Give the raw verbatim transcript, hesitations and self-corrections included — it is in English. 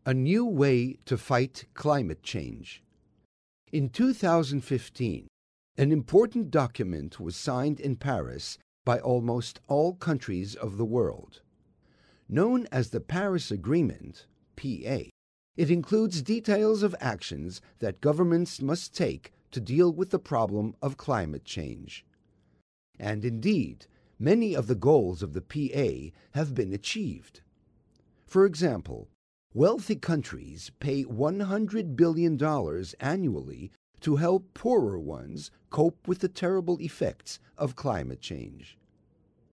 A New Way to Fight Climate Change. In two thousand fifteen, an important document was signed in Paris by almost all countries of the world. Known as the Paris Agreement, P A, it includes details of actions that governments must take to deal with the problem of climate change. And indeed, many of the goals of the P A have been achieved. For example, wealthy countries pay one hundred billion dollars annually to help poorer ones cope with the terrible effects of climate change.